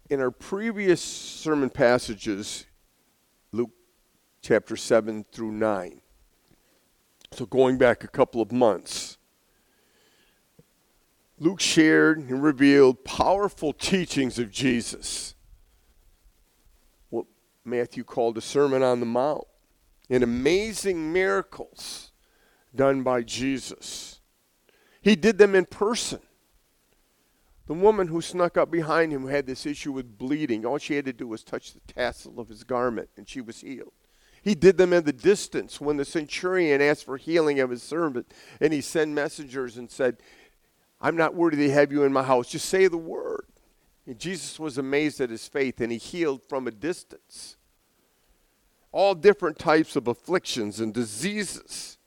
In our previous sermon passages, Luke chapter 7 through 9, so going back a couple of months, Luke shared and revealed powerful teachings of Jesus, what Matthew called a Sermon on the Mount, and amazing miracles done by Jesus. He did them in person. The woman who snuck up behind him who had this issue with bleeding, all she had to do was touch the tassel of his garment, and she was healed. He did them in the distance when the centurion asked for healing of his servant, and he sent messengers and said, I'm not worthy to have you in my house. Just say the word. And Jesus was amazed at his faith, and he healed from a distance. All different types of afflictions and diseases.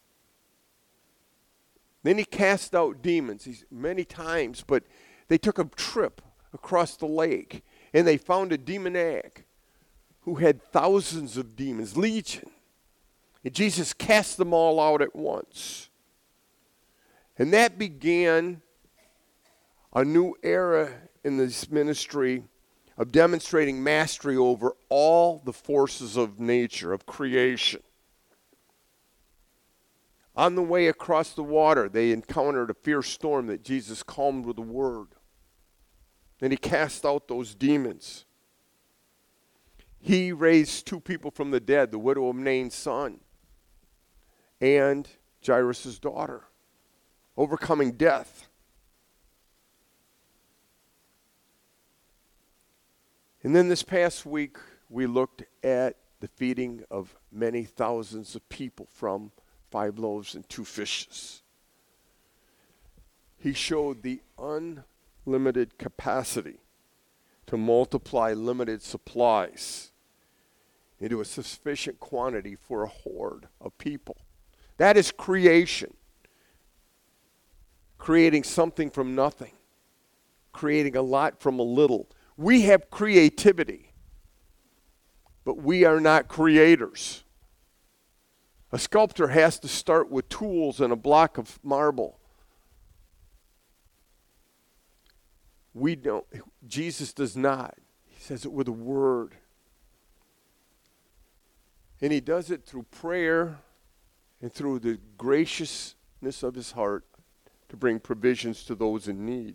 Then he cast out demons many times, but they took a trip across the lake, and they found a demoniac who had thousands of demons, legion. And Jesus cast them all out at once. And that began a new era in this ministry of demonstrating mastery over all the forces of nature, of creation. On the way across the water, they encountered a fierce storm that Jesus calmed with a word. Then he cast out those demons. He raised 2 people from the dead, the widow of Nain's son and Jairus' daughter, overcoming death. And then this past week, we looked at the feeding of many thousands of people from 5 loaves and 2 fishes. He showed the unlimited capacity to multiply limited supplies into a sufficient quantity for a horde of people. That is creation. Creating something from nothing. Creating a lot from a little. We have creativity, but we are not creators. A sculptor has to start with tools and a block of marble. We don't. Jesus does not. He says it with a word. And he does it through prayer and through the graciousness of his heart to bring provisions to those in need.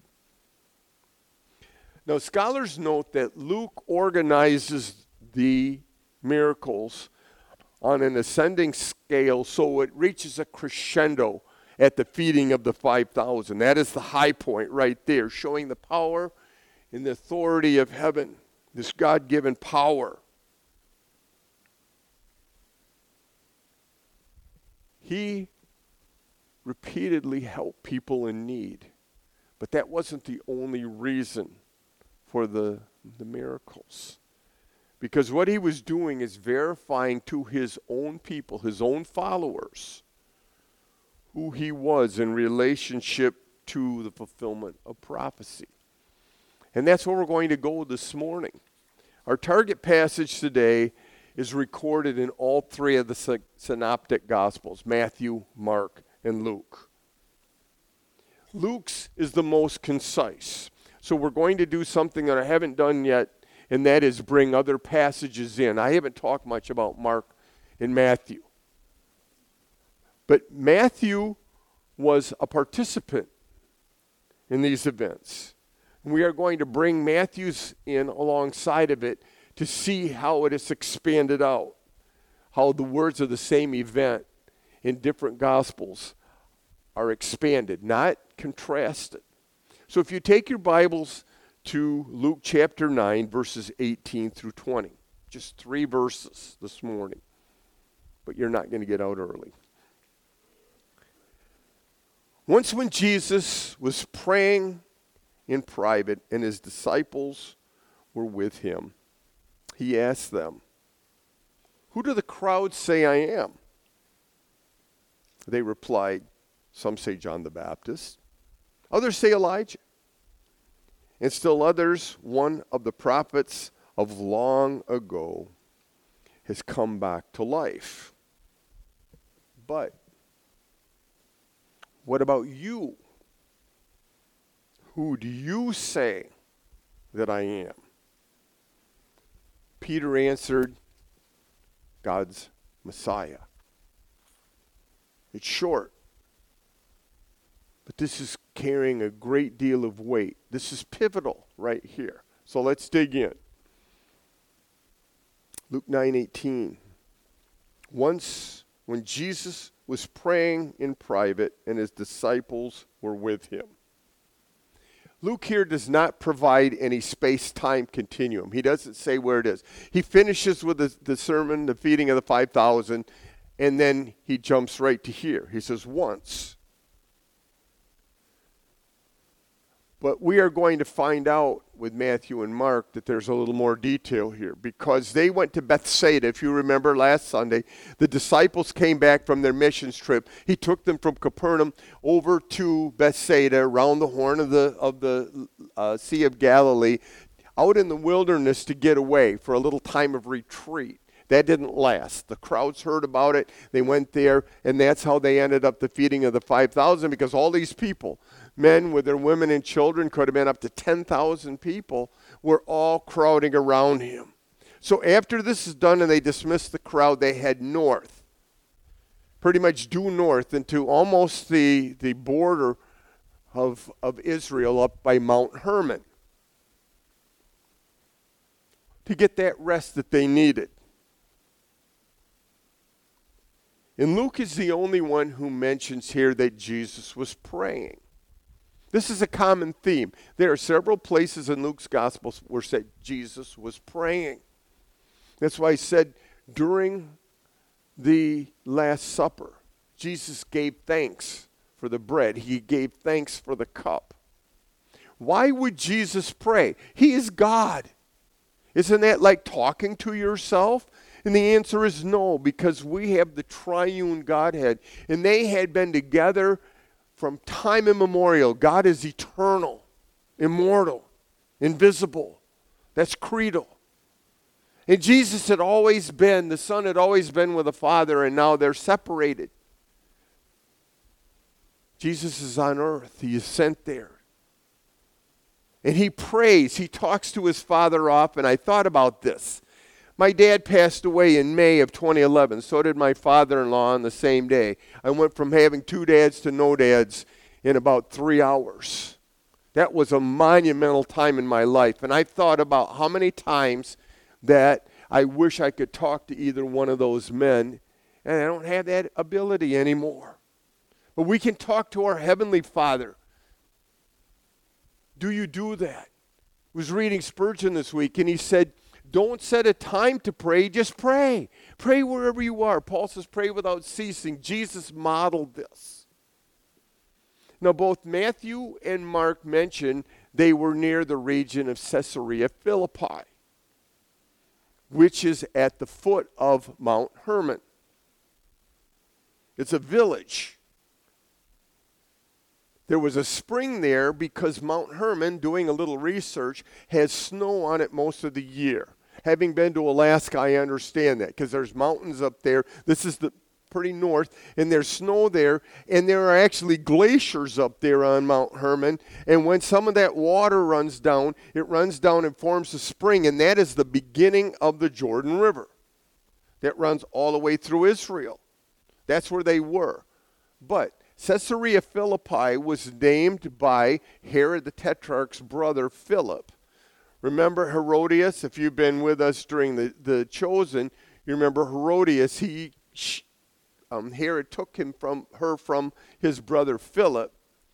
Now, scholars note that Luke organizes the miracles on an ascending scale so it reaches a crescendo at the feeding of the 5,000. That is the high point right there, showing the power and the authority of heaven, this God-given power. He repeatedly helped people in need, but that wasn't the only reason for the miracles. Because what he was doing is verifying to his own people, his own followers, who he was in relationship to the fulfillment of prophecy. And that's where we're going to go this morning. Our target passage today is recorded in all 3 of the synoptic gospels, Matthew, Mark, and Luke. Luke's is the most concise. So we're going to do something that I haven't done yet, and that is bring other passages in. I haven't talked much about Mark and Matthew. But Matthew was a participant in these events. And we are going to bring Matthew's in alongside of it to see how it is expanded out, how the words of the same event in different gospels are expanded, not contrasted. So if you take your Bibles to Luke chapter 9, verses 18 through 20, just 3 verses this morning, but you're not going to get out early. Once when Jesus was praying in private and his disciples were with him, he asked them, "Who do the crowds say I am?" They replied, "Some say John the Baptist, others say Elijah, and still others, one of the prophets of long ago has come back to life. But what about you? Who do you say that I am?" Peter answered, God's Messiah. It's short, but this is carrying a great deal of weight. This is pivotal right here. So let's dig in. Luke 9:18. Once when Jesus was praying in private and his disciples were with him. Luke here does not provide any space-time continuum. He doesn't say where it is. He finishes with the sermon, the feeding of the 5,000, and then he jumps right to here. He says, once. But we are going to find out with Matthew and Mark that there's a little more detail here because they went to Bethsaida. If you remember last Sunday, the disciples came back from their missions trip. He took them from Capernaum over to Bethsaida around the horn of the Sea of Galilee, out in the wilderness to get away for a little time of retreat. That didn't last. The crowds heard about it. They went there, and that's how they ended up the feeding of the 5,000 because all these people, men with their women and children, could have been up to 10,000 people, were all crowding around him. So after this is done and they dismiss the crowd, they head north, pretty much due north into almost the border of Israel up by Mount Hermon to get that rest that they needed. And Luke is the only one who mentions here that Jesus was praying. This is a common theme. There are several places in Luke's Gospel where said Jesus was praying. That's why he said during the Last Supper, Jesus gave thanks for the bread. He gave thanks for the cup. Why would Jesus pray? He is God. Isn't that like talking to yourself? And the answer is no, because we have the triune Godhead, and they had been together from time immemorial. God is eternal, immortal, invisible. That's creedal. And Jesus had always been, the Son had always been with the Father, and now they're separated. Jesus is on earth. He is sent there. And he prays. He talks to his Father often. I thought about this. My dad passed away in May of 2011. So did my father-in-law on the same day. I went from having 2 dads to no dads in about 3 hours. That was a monumental time in my life. And I thought about how many times that I wish I could talk to either one of those men. And I don't have that ability anymore. But we can talk to our Heavenly Father. Do you do that? I was reading Spurgeon this week, and he said, don't set a time to pray, just pray. Pray wherever you are. Paul says pray without ceasing. Jesus modeled this. Now, both Matthew and Mark mention they were near the region of Caesarea Philippi, which is at the foot of Mount Hermon. It's a village. There was a spring there because Mount Hermon, doing a little research, has snow on it most of the year. Having been to Alaska, I understand that because there's mountains up there. This is the pretty north, and there's snow there, and there are actually glaciers up there on Mount Hermon. And when some of that water runs down, it runs down and forms a spring, and that is the beginning of the Jordan River that runs all the way through Israel. That's where they were. But Caesarea Philippi was named by Herod the Tetrarch's brother, Philip. Remember Herodias? If you've been with us during the Chosen, you remember Herodias. Herod took her from his brother Philip,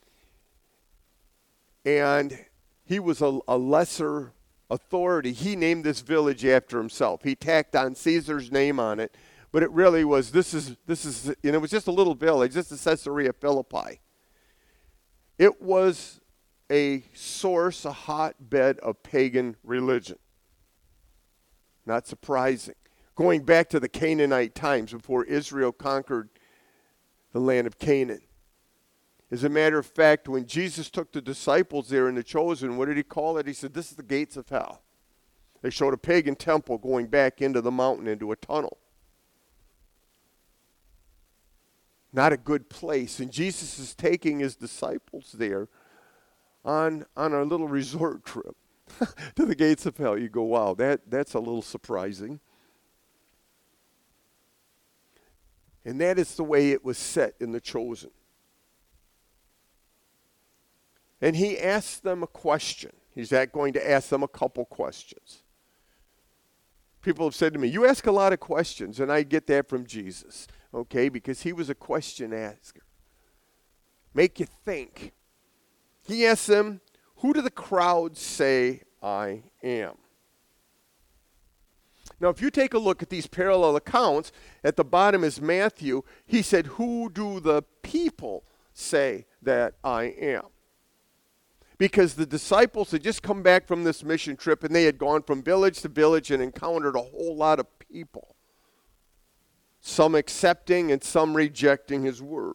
and he was a lesser authority. He named this village after himself. He tacked on Caesar's name on it, but it really was, this is, it was just a little village, just a Caesarea Philippi. It was a source, a hotbed of pagan religion. Not surprising. Going back to the Canaanite times before Israel conquered the land of Canaan. As a matter of fact, when Jesus took the disciples there in the Chosen, what did he call it? He said, this is the gates of hell. They showed a pagan temple going back into the mountain, into a tunnel. Not a good place. And Jesus is taking his disciples there on a little resort trip. to the gates of hell. You go, wow, that's a little surprising. And that is the way it was set in the chosen. And he asked them a question. He's going to ask them a couple questions. People have said to me, you ask a lot of questions, and I get that from Jesus, okay, because he was a question asker. Make you think. He asked them, who do the crowd say I am? Now, if you take a look at these parallel accounts, at the bottom is Matthew. He said, who do the people say that I am? Because the disciples had just come back from this mission trip, and they had gone from village to village and encountered a whole lot of people. Some accepting and some rejecting his word.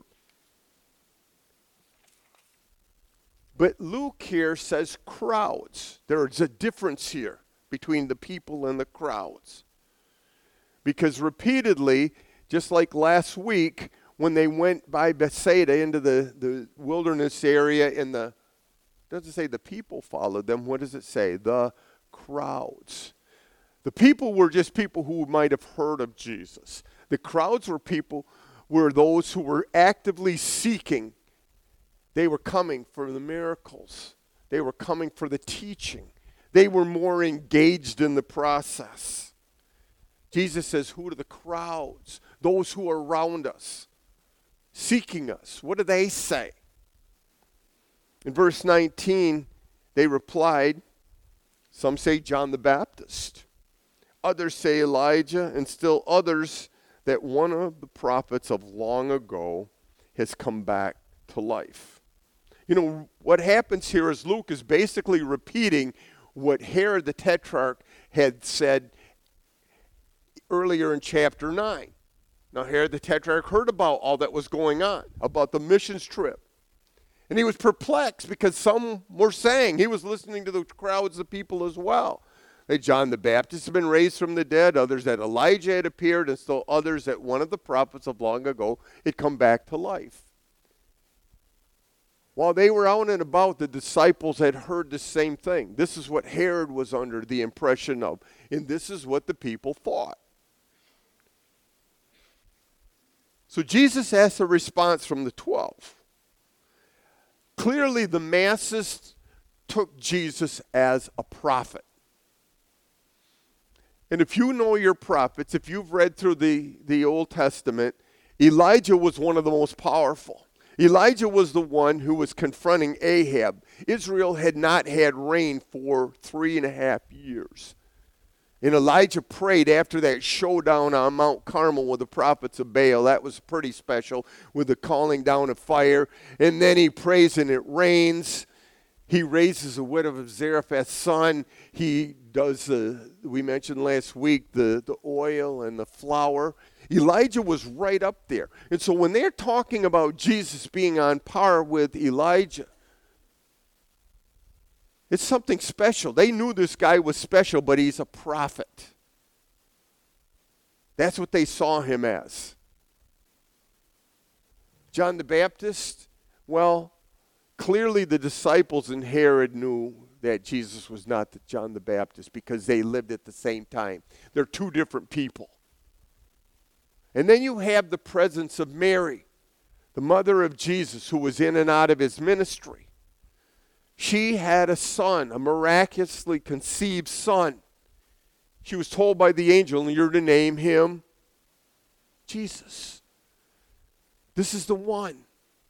But Luke here says crowds. There's a difference here between the people and the crowds. Because repeatedly, just like last week, when they went by Bethsaida into the wilderness area, it doesn't say the people followed them. What does it say? The crowds. The people were just people who might have heard of Jesus. The crowds were those who were actively seeking. They were coming for the miracles. They were coming for the teaching. They were more engaged in the process. Jesus says, who are the crowds? Those who are around us, seeking us. What do they say? In verse 19, they replied, some say John the Baptist. Others say Elijah, and still others that one of the prophets of long ago has come back to life. You know, what happens here is Luke is basically repeating what Herod the Tetrarch had said earlier in chapter 9. Now, Herod the Tetrarch heard about all that was going on, about the missions trip. And he was perplexed because some were saying, he was listening to the crowds of people as well, that John the Baptist had been raised from the dead, others that Elijah had appeared, and still others that one of the prophets of long ago had come back to life. While they were out and about, the disciples had heard the same thing. This is what Herod was under the impression of, and this is what the people thought. So Jesus asked a response from the 12. Clearly, the masses took Jesus as a prophet. And if you know your prophets, if you've read through the Old Testament, Elijah was one of the most powerful. Elijah was the one who was confronting Ahab. Israel had not had rain for 3.5 years. And Elijah prayed after that showdown on Mount Carmel with the prophets of Baal. That was pretty special, with the calling down of fire. And then he prays and it rains. He raises a widow of Zarephath's son. He does, we mentioned last week, the oil and the flour. Elijah was right up there. And so when they're talking about Jesus being on par with Elijah, it's something special. They knew this guy was special, but he's a prophet. That's what they saw him as. John the Baptist, well, clearly the disciples and Herod knew that Jesus was not John the Baptist because they lived at the same time. They're two different people. And then you have the presence of Mary, the mother of Jesus, who was in and out of his ministry. She had a son, a miraculously conceived son. She was told by the angel, you're to name him Jesus. This is the one.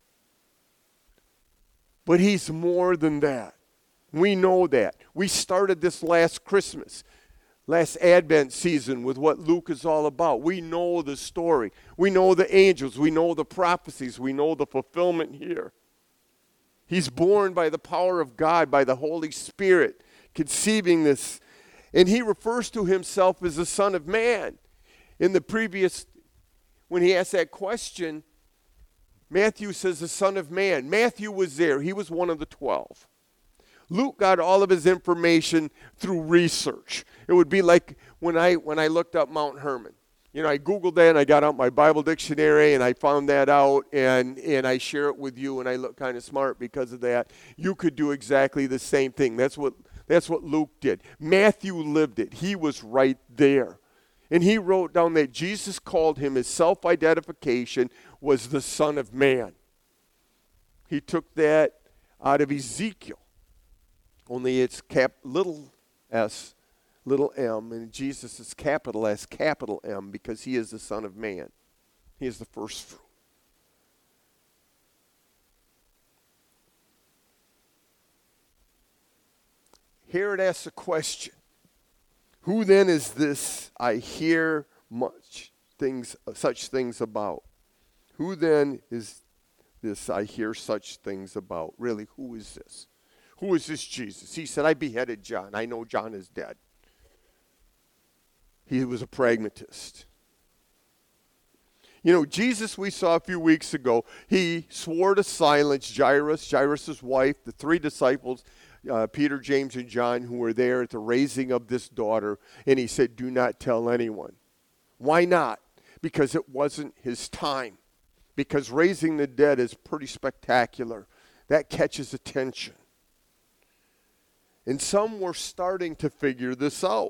But he's more than that. We know that. We started this last Christmas, last Advent season with what Luke is all about. We know the story. We know the angels. We know the prophecies. We know the fulfillment here. He's born by the power of God, by the Holy Spirit, conceiving this. And he refers to himself as the Son of Man. In the previous, when he asked that question, Matthew says the Son of Man. Matthew was there. He was one of the 12. Luke got all of his information through research. It would be like when I looked up Mount Hermon. You know, I Googled that and I got out my Bible dictionary and I found that out and I share it with you and I look kind of smart because of that. You could do exactly the same thing. That's what That's what Luke did. Matthew lived it. He was right there. And he wrote down that Jesus called him, his self-identification was the Son of Man. He took that out of Ezekiel. Only it's little s, little m, and Jesus is capital S, capital M, because he is the Son of Man. He is the first fruit. Here it asks a question. Who then is this I hear such things about? Who then is this I hear such things about? Really, who is this? Who is this Jesus? He said, I beheaded John. I know John is dead. He was a pragmatist. You know, Jesus, we saw a few weeks ago, he swore to silence Jairus' wife, the three disciples, Peter, James, and John, who were there at the raising of this daughter, and he said, do not tell anyone. Why not? Because it wasn't his time. Because raising the dead is pretty spectacular. That catches attention. And some were starting to figure this out.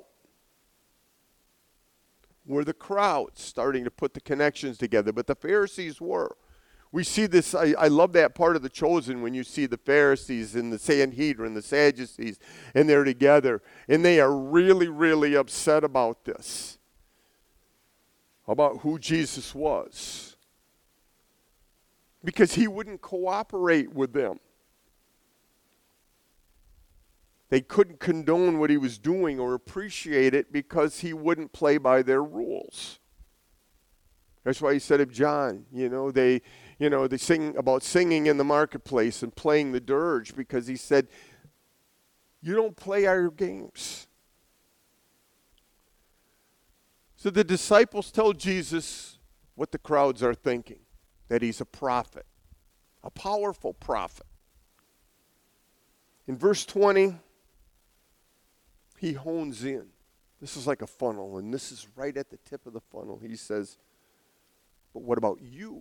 Were the crowds starting to put the connections together, but the Pharisees were. We see this, I love that part of The Chosen when you see the Pharisees and the Sanhedrin, the Sadducees, and they're together. And they are really, really upset about this, about who Jesus was. Because he wouldn't cooperate with them. They couldn't condone what he was doing or appreciate it because he wouldn't play by their rules. That's why he said of John, they sing about singing in the marketplace and playing the dirge, because he said, you don't play our games. So the disciples tell Jesus what the crowds are thinking, that he's a prophet, a powerful prophet. In verse 20, he hones in. This is like a funnel, and this is right at the tip of the funnel. He says, but what about you?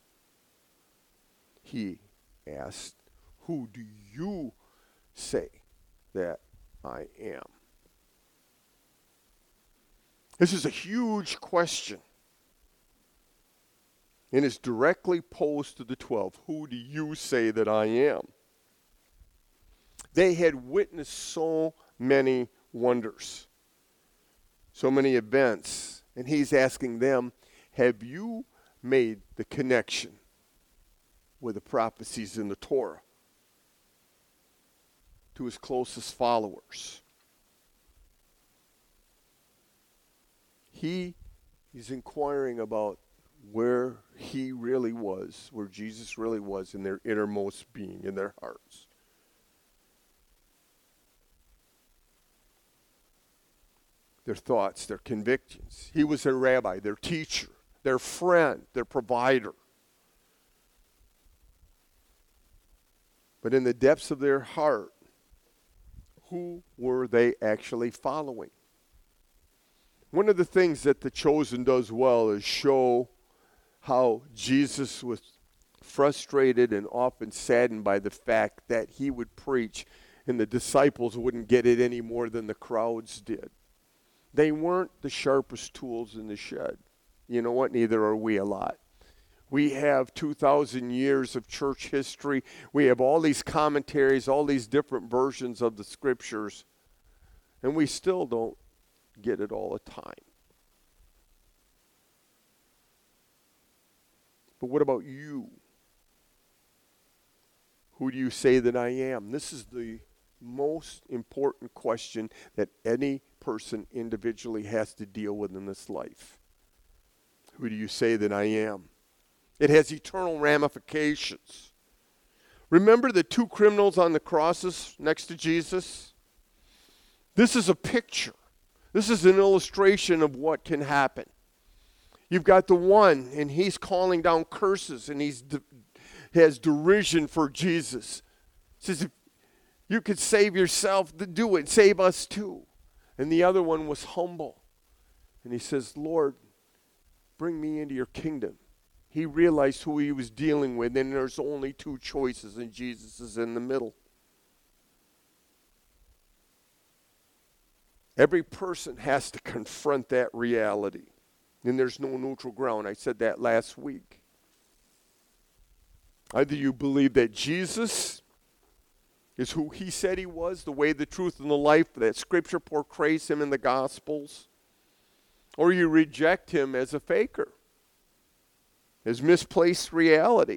He asked, who do you say that I am? This is a huge question. And it's directly posed to the 12. Who do you say that I am? They had witnessed so many wonders, so many events. And he's asking them, have you made the connection with the prophecies in the Torah to his closest followers? He is inquiring about where he really was, where Jesus really was in their innermost being, in their hearts. Their thoughts, their convictions. He was their rabbi, their teacher, their friend, their provider. But in the depths of their heart, who were they actually following? One of the things that The Chosen does well is show how Jesus was frustrated and often saddened by the fact that he would preach and the disciples wouldn't get it any more than the crowds did. They weren't the sharpest tools in the shed. You know what? Neither are we a lot. We have 2,000 years of church history. We have all these commentaries, all these different versions of the scriptures, and we still don't get it all the time. But what about you? Who do you say that I am? This is the most important question that any person individually has to deal with in this life. Who do you say that I am? It has eternal ramifications. Remember the two criminals on the crosses next to Jesus? This is a picture. This is an illustration of what can happen. You've got the one, and he's calling down curses, and he has derision for Jesus. He says, if you could save yourself, do it. Save us too. And the other one was humble. And he says, Lord, bring me into your kingdom. He realized who he was dealing with, and there's only two choices, and Jesus is in the middle. Every person has to confront that reality. And there's no neutral ground. I said that last week. Either you believe that Jesus is who he said he was, the way, the truth, and the life, that Scripture portrays him in the Gospels, or you reject him as a faker, as misplaced reality.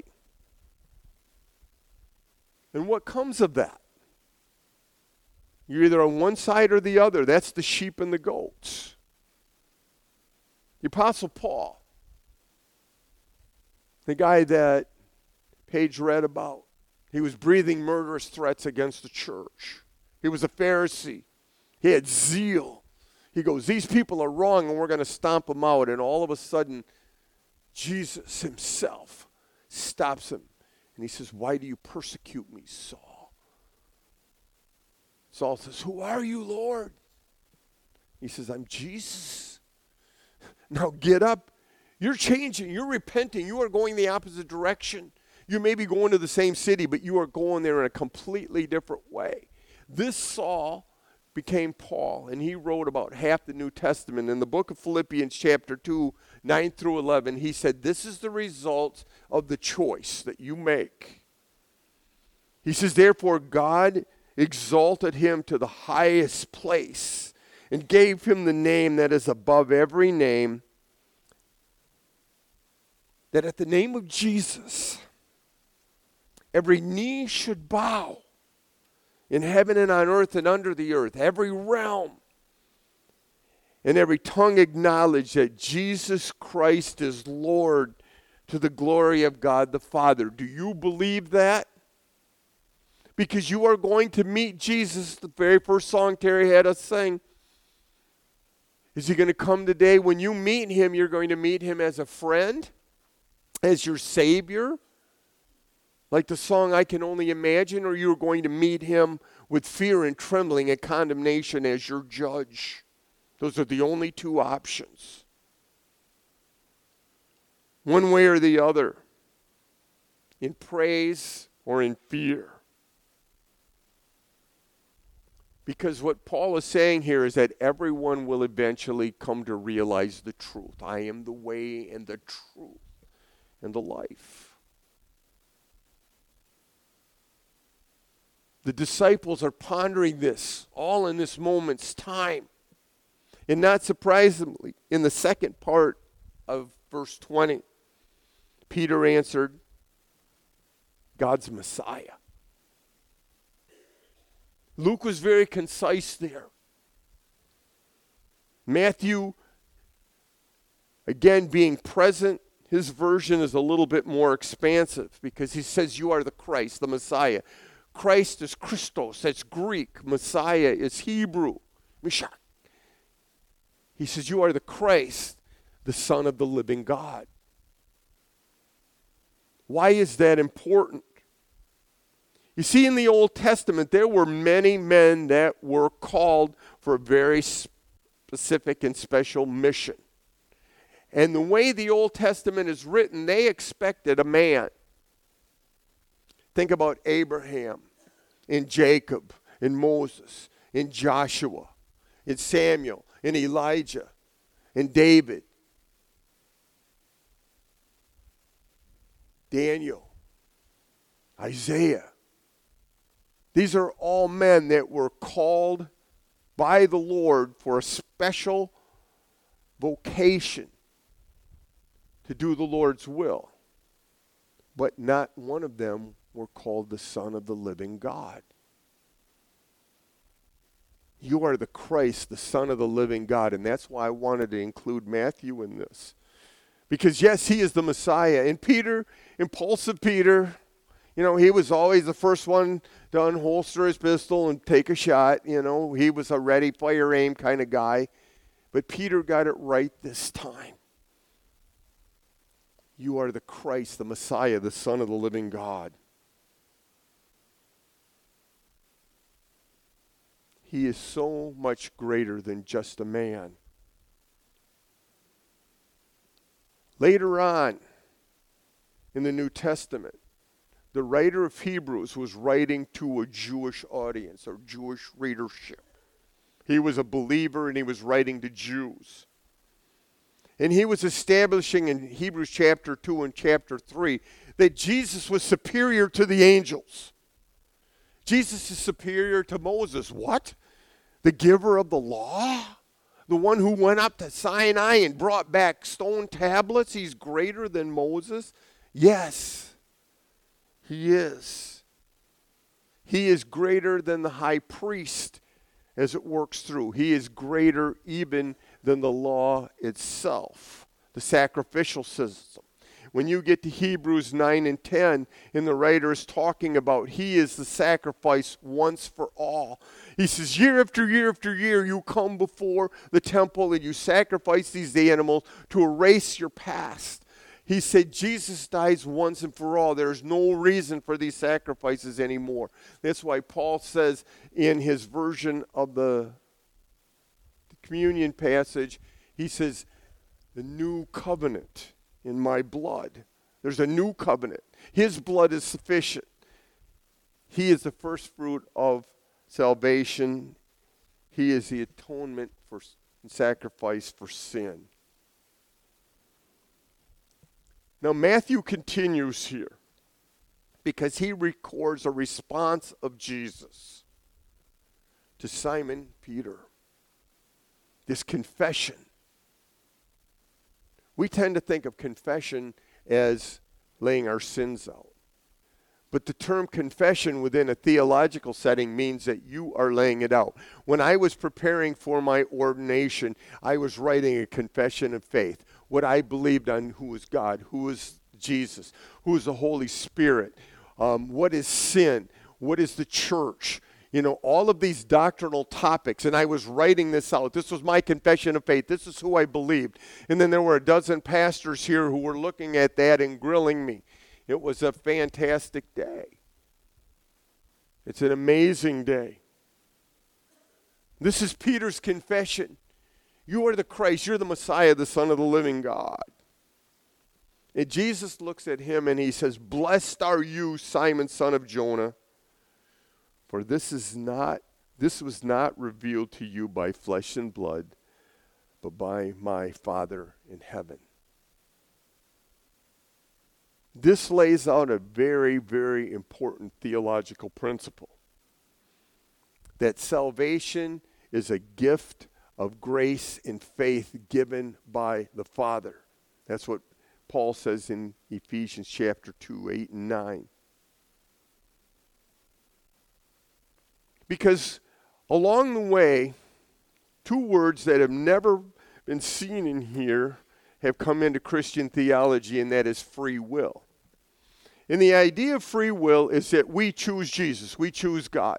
And what comes of that? You're either on one side or the other. That's the sheep and the goats. The Apostle Paul, the guy that Paige read about, he was breathing murderous threats against the church. He was a Pharisee. He had zeal. He goes, these people are wrong and we're going to stomp them out. And all of a sudden, Jesus himself stops him. And he says, why do you persecute me, Saul? Saul says, who are you, Lord? He says, I'm Jesus. Now get up. You're changing. You're repenting. You are going the opposite direction. You may be going to the same city, but you are going there in a completely different way. This Saul became Paul, and he wrote about half the New Testament. In the book of Philippians chapter 2, 9 through 11, he said, this is the result of the choice that you make. He says, therefore God exalted him to the highest place and gave him the name that is above every name, that at the name of Jesus, every knee should bow in heaven and on earth and under the earth, every realm, and every tongue acknowledge that Jesus Christ is Lord to the glory of God the Father. Do you believe that? Because you are going to meet Jesus. The very first song Terry had us sing. Is he going to come today? When you meet him, you're going to meet him as a friend, as your Savior, like the song I Can Only Imagine, or you're going to meet him with fear and trembling and condemnation as your judge. Those are the only two options. One way or the other, in praise or in fear. Because what Paul is saying here is that everyone will eventually come to realize the truth. I am the way and the truth and the life. The disciples are pondering this all in this moment's time. And not surprisingly, in the second part of verse 20, Peter answered, God's Messiah. Luke was very concise there. Matthew, again, being present, his version is a little bit more expansive because he says, you are the Christ, the Messiah. Christ is Christos, that's Greek. Messiah is Hebrew, Mishak. He says, you are the Christ, the Son of the living God. Why is that important? You see, in the Old Testament, there were many men that were called for a very specific and special mission. And the way the Old Testament is written, they expected a man. Think about Abraham, and Jacob, and Moses, and Joshua, and Samuel, and Elijah, and David, Daniel, Isaiah. These are all men that were called by the Lord for a special vocation to do the Lord's will. But not one of them were called the Son of the living God. You are the Christ, the Son of the living God. And that's why I wanted to include Matthew in this. Because yes, he is the Messiah. And Peter, impulsive Peter, you know, he was always the first one to unholster his pistol and take a shot. You know, he was a ready, fire, aim kind of guy. But Peter got it right this time. You are the Christ, the Messiah, the Son of the living God. He is so much greater than just a man. Later on in the New Testament, the writer of Hebrews was writing to a Jewish audience or Jewish readership. He was a believer, and he was writing to Jews. And he was establishing in Hebrews chapter 2 and chapter 3 that Jesus was superior to the angels. Jesus is superior to Moses. What? The giver of the law? The one who went up to Sinai and brought back stone tablets? He's greater than Moses? Yes, he is. He is greater than the high priest as it works through. He is greater even than the law itself, the sacrificial system. When you get to Hebrews 9 and 10, and the writer is talking about he is the sacrifice once for all. He says, year after year after year, you come before the temple and you sacrifice these animals to erase your past. He said, Jesus dies once and for all. There's no reason for these sacrifices anymore. That's why Paul says in his version of the communion passage, he says, the new covenant in my blood. There's a new covenant. His blood is sufficient. He is the first fruit of salvation. He is the atonement for sacrifice for sin. Now Matthew continues here because he records a response of Jesus to Simon Peter. This confession. We tend to think of confession as laying our sins out. But the term confession within a theological setting means that you are laying it out. When I was preparing for my ordination, I was writing a confession of faith. What I believed on who is God, who is Jesus, who is the Holy Spirit, what is sin, what is the church. You know, all of these doctrinal topics, and I was writing this out. This was my confession of faith. This is who I believed. And then there were a dozen pastors here who were looking at that and grilling me. It was a fantastic day. It's an amazing day. This is Peter's confession. You are the Christ. You're the Messiah, the Son of the living God. And Jesus looks at him and he says, blessed are you, Simon, son of Jonah. For this was not revealed to you by flesh and blood, but by my Father in heaven. This lays out a very, very important theological principle. That salvation is a gift of grace and faith given by the Father. That's what Paul says in Ephesians chapter 2, 8 and 9. Because along the way, two words that have never been seen in here have come into Christian theology, and that is free will. And the idea of free will is that we choose Jesus. We choose God.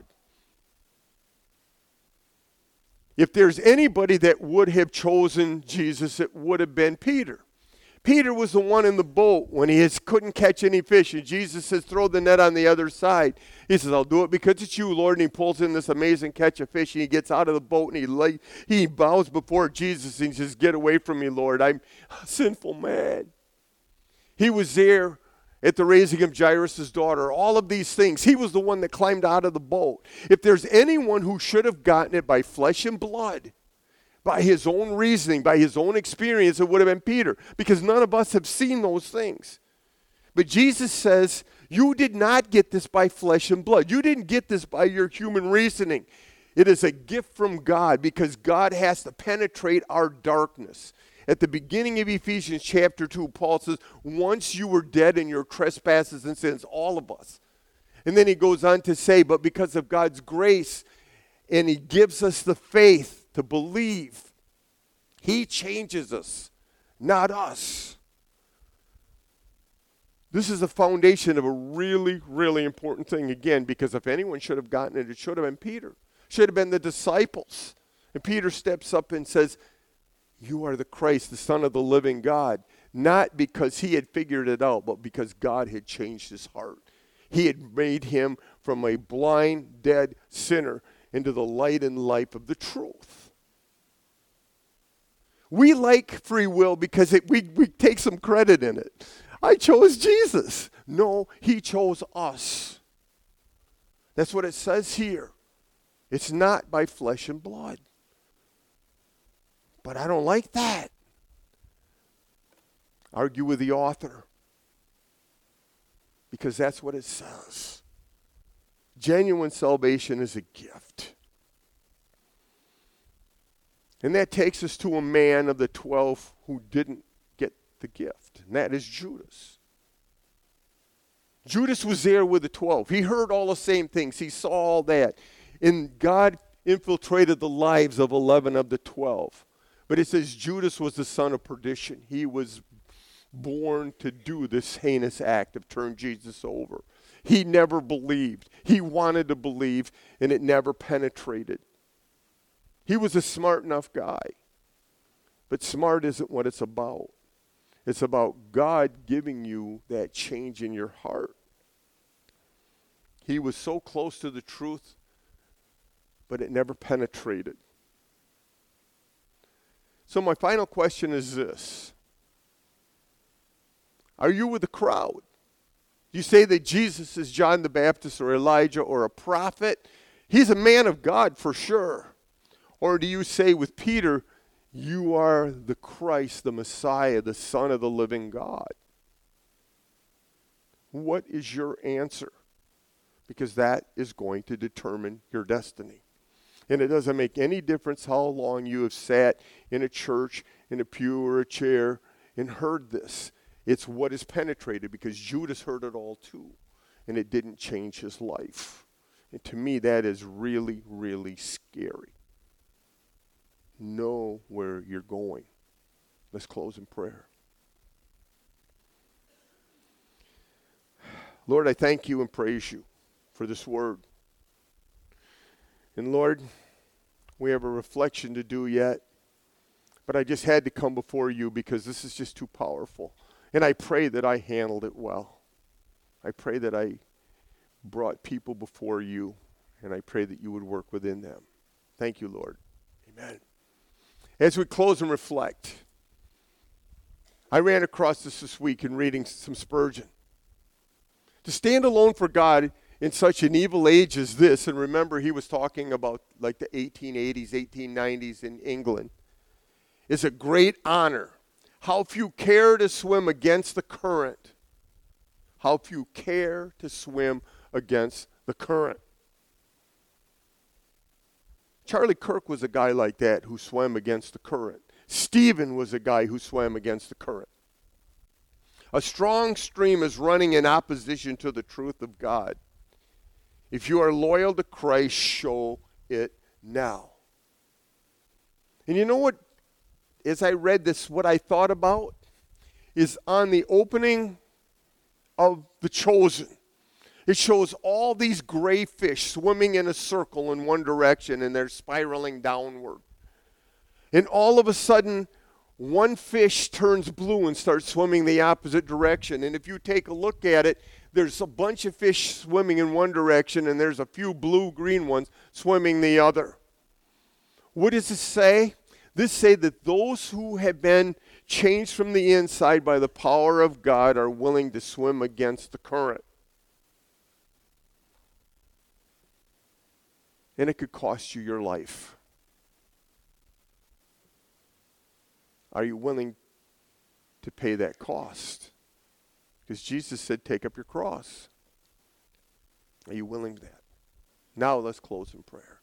If there's anybody that would have chosen Jesus, it would have been Peter. Peter was the one in the boat when he couldn't catch any fish. And Jesus says, throw the net on the other side. He says, I'll do it because it's you, Lord. And he pulls in this amazing catch of fish. And he gets out of the boat and he bows before Jesus and he says, get away from me, Lord. I'm a sinful man. He was there at the raising of Jairus' daughter. All of these things. He was the one that climbed out of the boat. If there's anyone who should have gotten it by flesh and blood, by his own reasoning, by his own experience, it would have been Peter. Because none of us have seen those things. But Jesus says, you did not get this by flesh and blood. You didn't get this by your human reasoning. It is a gift from God because God has to penetrate our darkness. At the beginning of Ephesians chapter 2, Paul says, once you were dead in your trespasses and sins, all of us. And then he goes on to say, but because of God's grace, and he gives us the faith to believe, he changes us, not us. This is the foundation of a really, really important thing, again, because if anyone should have gotten it, it should have been Peter. Should have been the disciples. And Peter steps up and says, you are the Christ, the Son of the living God. Not because he had figured it out, but because God had changed his heart. He had made him from a blind, dead sinner into the light and life of the truth. We like free will because we take some credit in it. I chose Jesus. No, he chose us. That's what it says here. It's not by flesh and blood. but I don't like that. Argue with the author, because that's what it says. Genuine salvation is a gift. And that takes us to a man of the 12 who didn't get the gift, and that is Judas. Judas was there with the 12. He heard all the same things. He saw all that. And God infiltrated the lives of 11 of the 12. But it says Judas was the son of perdition. He was born to do this heinous act of turn Jesus over. He never believed. He wanted to believe, and it never penetrated. He was a smart enough guy. But smart isn't what it's about. It's about God giving you that change in your heart. He was so close to the truth, but it never penetrated. So my final question is this. Are you with the crowd? You say that Jesus is John the Baptist or Elijah or a prophet. He's a man of God for sure. Or do you say with Peter, you are the Christ, the Messiah, the Son of the living God? What is your answer? Because that is going to determine your destiny. And it doesn't make any difference how long you have sat in a church, in a pew or a chair, and heard this. It's what is penetrated, because Judas heard it all too, and it didn't change his life. And to me, that is really, really scary. Know where you're going. Let's close in prayer. Lord, I thank you and praise you for this word. And Lord, we have a reflection to do yet, but I just had to come before you because this is just too powerful. And I pray that I handled it well. I pray that I brought people before you, and I pray that you would work within them. Thank you, Lord. Amen. As we close and reflect, I ran across this week in reading some Spurgeon. To stand alone for God in such an evil age as this, and remember he was talking about like the 1880s, 1890s in England, is a great honor. How few care to swim against the current. How few care to swim against the current. Charlie Kirk was a guy like that who swam against the current. Stephen was a guy who swam against the current. A strong stream is running in opposition to the truth of God. If you are loyal to Christ, show it now. And you know what? As I read this, what I thought about is on the opening of The Chosen. It shows all these gray fish swimming in a circle in one direction, and they're spiraling downward. And all of a sudden, one fish turns blue and starts swimming the opposite direction. And if you take a look at it, there's a bunch of fish swimming in one direction, and there's a few blue-green ones swimming the other. What does it say? This say that those who have been changed from the inside by the power of God are willing to swim against the current. And it could cost you your life. Are you willing to pay that cost? Because Jesus said, take up your cross. Are you willing to that? Now let's close in prayer.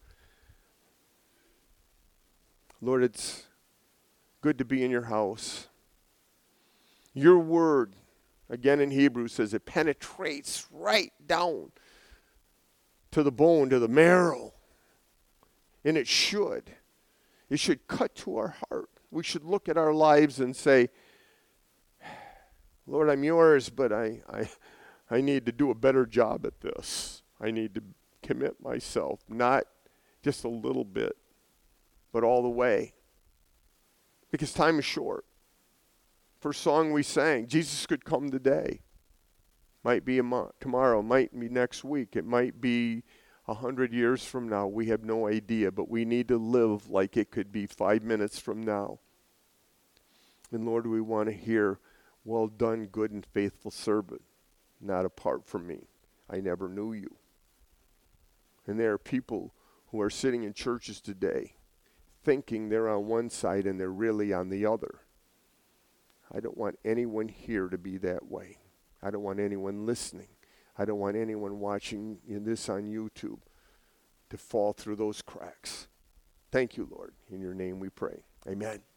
Lord, it's good to be in your house. Your word, again in Hebrew, says it penetrates right down to the bone, to the marrow. And it should. It should cut to our heart. We should look at our lives and say, Lord, I'm yours, but I need to do a better job at this. I need to commit myself, not just a little bit, but all the way. Because time is short. First song we sang, Jesus could come today. Might be tomorrow, might be next week. It might be 100 years from now. We have no idea, but we need to live like it could be 5 minutes from now. And Lord, we want to hear, well done, good and faithful servant, not apart from me. I never knew you. And there are people who are sitting in churches today thinking they're on one side and they're really on the other. I don't want anyone here to be that way. I don't want anyone listening. I don't want anyone watching this on YouTube to fall through those cracks. Thank you, Lord. In your name we pray. Amen.